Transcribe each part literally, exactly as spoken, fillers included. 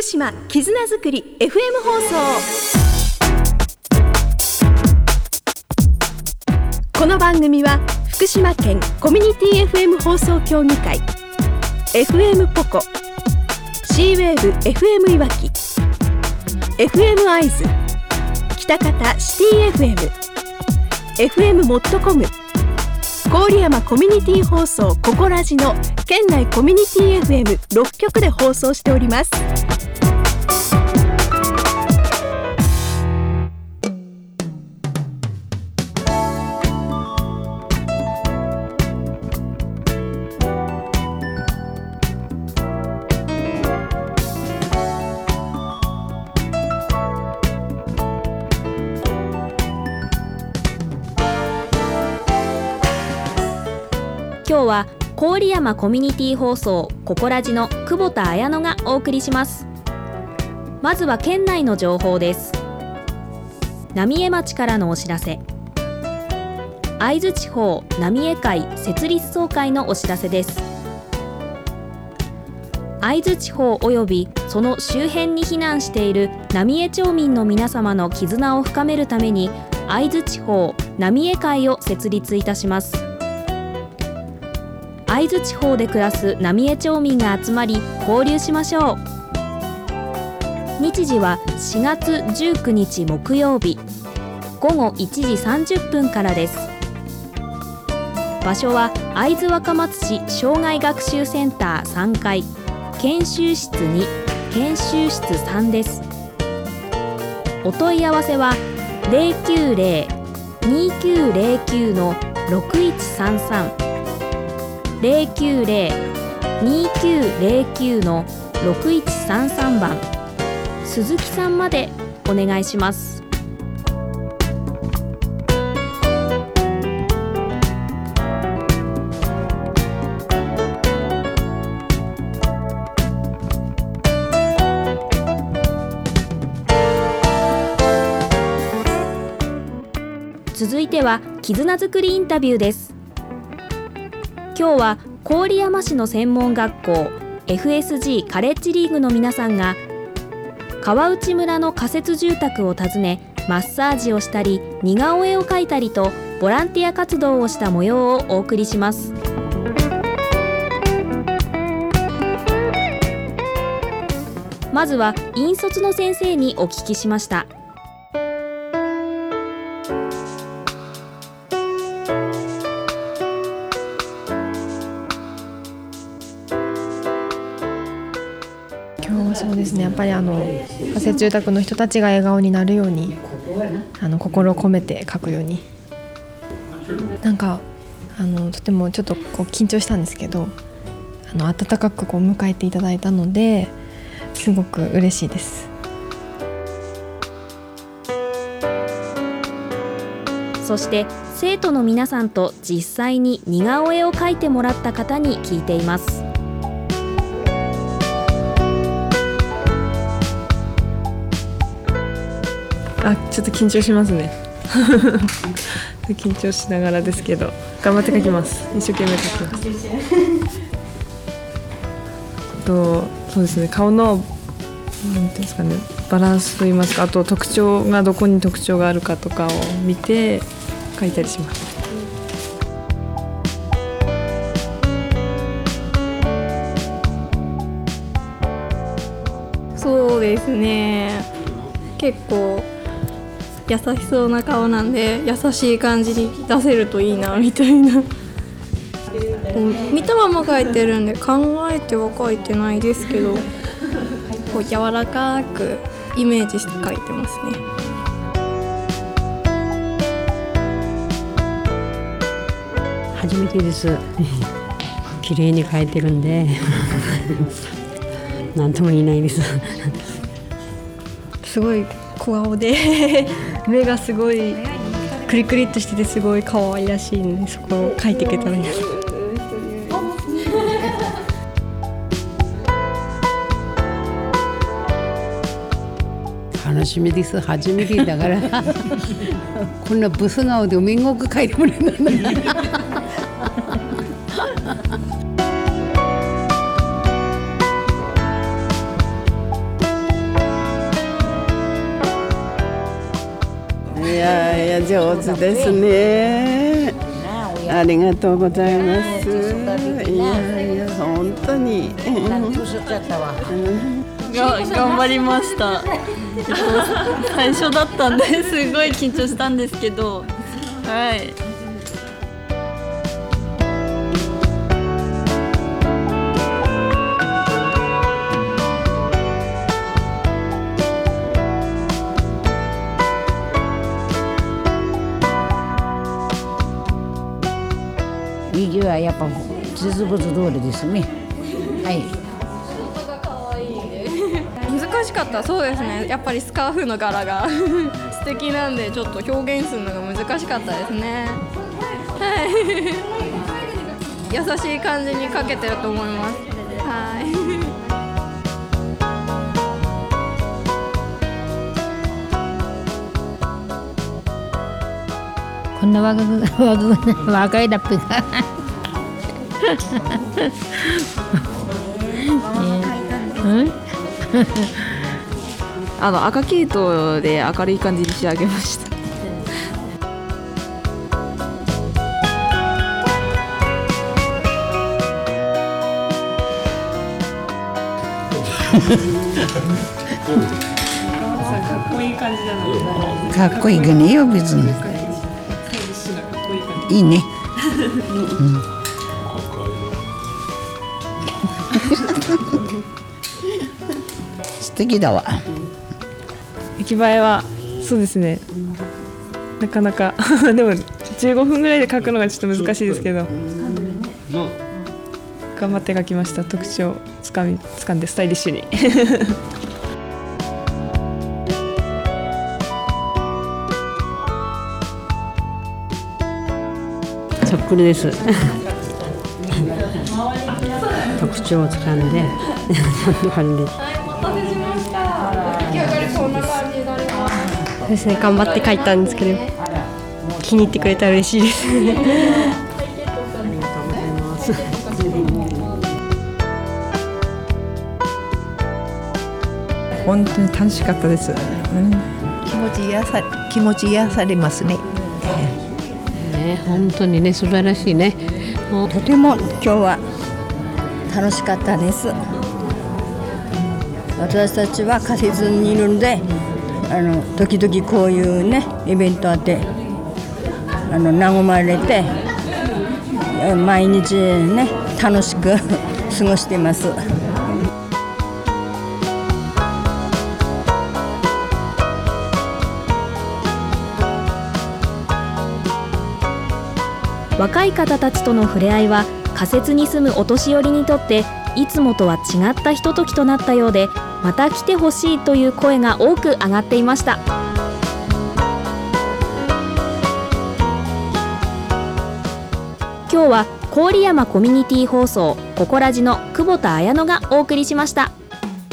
福島絆づくり エフエム 放送。この番組は福島県コミュニティ エフエム 放送協議会、 エフエム ポコ、 シーウェーブ エフエム いわき、 エフエム 会津、北方シティ エフエム、 エフエム モットコム、郡山コミュニティ放送ココラジの県内コミュニティ エフエムろっ 局で放送しております。 今日は郡山コミュニティ放送ココラジの久保田彩乃がお送りします。まずは県内の情報です。浪江町からのお知らせ。会津地方浪江会設立総会のお知らせです。会津地方およびその周辺に避難している浪江町民の皆様の絆を深めるために、会津地方浪江会を設立いたします。会津地方で暮らす浪江町民が集まり交流しましょう。日時はしがつじゅうくにち木曜日ごごいちじさんじゅっぷんからです。場所は会津若松市障害学習センターさんかい研修室に研修室さんです。お問い合わせは ゼロきゅうゼロ にきゅうゼロきゅう のろくいちさんさん、ゼロきゅうゼロ にきゅうゼロきゅう のろくいちさんさんばん、鈴木さんまでお願いします。続いては絆づくりインタビューです。今日は郡山市の専門学校 エフエスジー カレッジリーグの皆さんが川内村の仮設住宅を訪ね、マッサージをしたり似顔絵を描いたりとボランティア活動をした模様をお送りします。まずは引率の先生にお聞きしました。 そうですね、やっぱりあの仮設住宅の人たちが笑顔になるように、あの心を込めて書くように、なんかあのとてもちょっとこう緊張したんですけど、あの温かくこう迎えていただいたのですごく嬉しいです。 そして生徒の皆さんと実際に似顔絵を描いてもらった方に聞いています。 あ、ちょっと緊張しますね緊張しながらですけど頑張って描きます。一生懸命描きますとそうですね、顔のなんていうんですかね、バランスといいますか、あと特徴がどこに特徴があるかとかを見て描いたりします。 そうですね、結構優しそうな顔なんで優しい感じに出せるといいなみたいな見たまま描いてるんで考えては描いてないですけど、こう柔らかくイメージして描いてますね。 初めてです綺麗に描いてるんでなんとも言えないですすごい小顔で目がすごいクリクリっとしててすごい可愛らしいので、そこを描いていけたらいいなと。 楽しみです。初めてだからこんなブス顔で面目描いてもらえるんだが上手ですね。ありがとうございます。いやいや本当に、 が頑張りました。最初だったんですごい緊張したんですけど、はい。 右はやっぱ実物通りですね。はい。 難しかった。そうですね。やっぱりスカーフの柄が素敵なんでちょっと表現するのが難しかったですね。はい。優しい感じにかけてると思います。はい。 こんな若く若いラップがあの赤系統で明るい感じに仕上げました。 かっこいい感じなので。 かっこいいがねよ別に。いいね。うん、素敵だわ。 出来栄えはそうですね。なかなかでもじゅうごふんぐらいで描くのがちょっと難しいですけど、頑張って描きました。特徴をつかみつかんでスタイリッシュに。 そっくりです。特徴をつかんでこんな感じです。 はい、お待たせしました。出来上がりこんな感じになります。 そうですね、頑張って描いたんですけど気に入ってくれたら嬉しいですね。 ありがとうございます。 本当に楽しかったです。うん、気持ち癒さ気持ち癒されますね。 ね、本当にね素晴らしいね。もうとても今日は楽しかったです。私たちは仮設にいるんで、あの時々こういうねイベントあってあの和まれて毎日ね楽しく過ごしています。 若い方たちとの触れ合いは仮設に住むお年寄りにとっていつもとは違ったひとときとなったようで、また来てほしいという声が多く上がっていました。今日は郡山コミュニティ放送ここらじの久保田彩乃がお送りしました。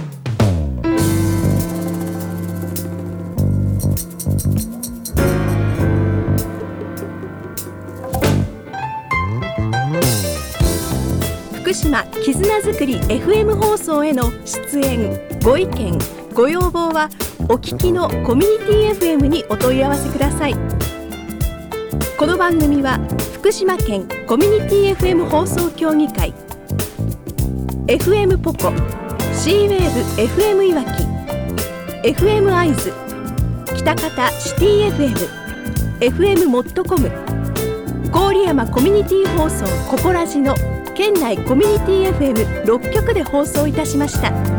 福島絆づくり エフエム 放送への出演ご意見ご要望はお聞きのコミュニティ エフエム にお問い合わせください。この番組は福島県コミュニティ エフエム 放送協議会 エフエム ポコ シーウェーブ エフエム いわき エフエム 会津北方シティ エフエム エフエム モットコム郡山コミュニティ放送ここらじの県内コミュニティ エフエムろっ 局で放送いたしました。